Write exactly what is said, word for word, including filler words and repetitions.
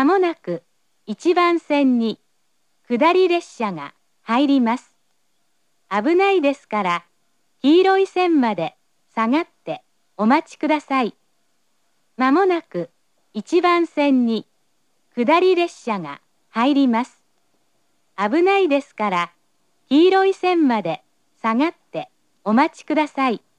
もなくいちばん線に下り列車が入ります。危ないですから黄色い線まで下がってお待ちください。まもなくいちばん線に下り列車が入ります。危ないですから黄色い線まで下がってお待ちください。